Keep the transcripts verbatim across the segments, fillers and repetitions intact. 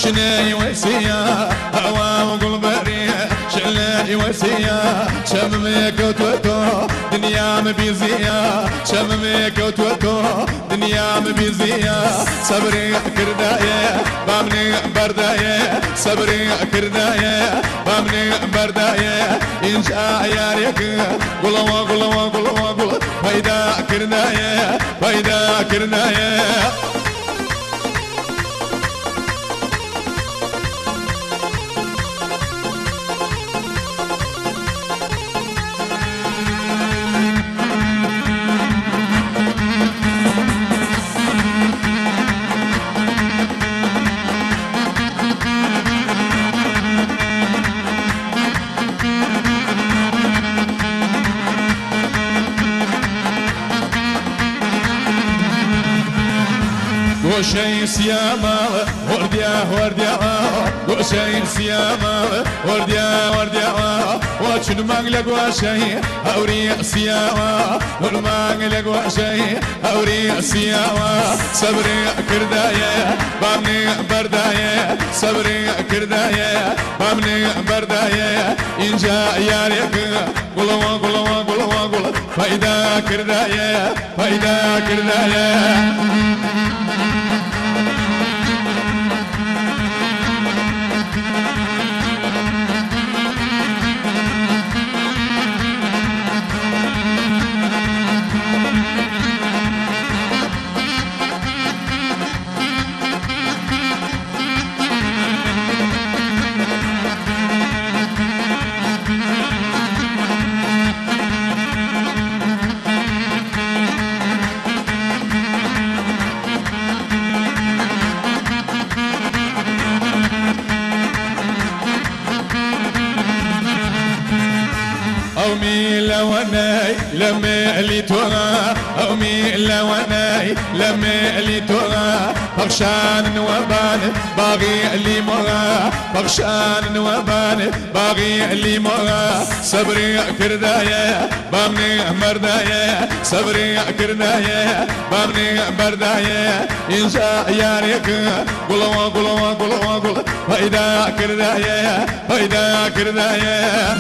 شناي وسيا هوا وقل بريه شناي وسيا شممك وتوتو دنيا مبيزيا شممك وتوتو دنيا مبيزيا صبري كردايه بامني بردايه صبري كردايه بامني بردايه إن شاء ياريك قلوا قلوا قلوا قلوا فايدا كردايه فايدا كردايه وشي سياما ورديا ورديا وشي سياما ورديا ورديا وشن مغلق وشي أوري سياما والمغلق وشي أوري سياما صبري كردايا بامني بردايا صبري كردايا بامني بردايا إن جاء ياريك قلوا قلوا قلوا قلوا فايدا كردايا فايدا كردايا أومي لوناي لما اللي ترى أومي لوناي لما اللي ترى بغشان وبان باغي اللي مرا بغشان وبان باغي اللي مرا صبري كردايا بامني مردايا صبري كردايا بامني مردايا إن شاء ياريك قلوا قلوا قلوا قلوا فايدا كردايا فايدا كردايا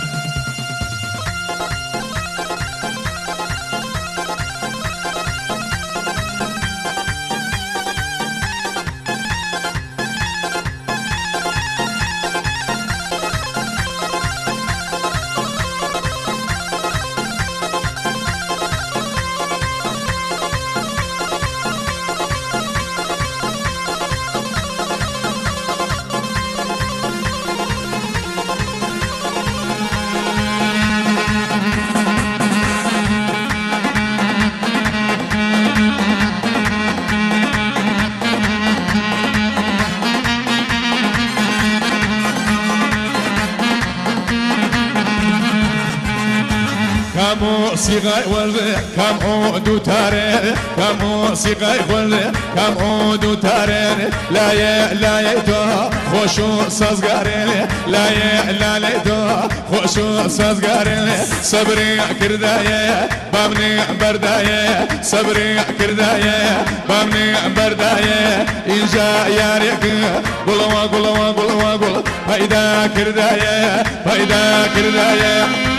كمو صغير ولا كم عود تاريخ كمو صغير ولا كم عود تاريخ لا يا لا يا تو خوشو صغير لا يا لا لا تو خوشو صغير صبري كردايه بامني بردايه صبري كردايه بامني بردايه إن جاء ياريك قلوا قلوا قلوا قلوا فايدا كردايه فايدا كردايه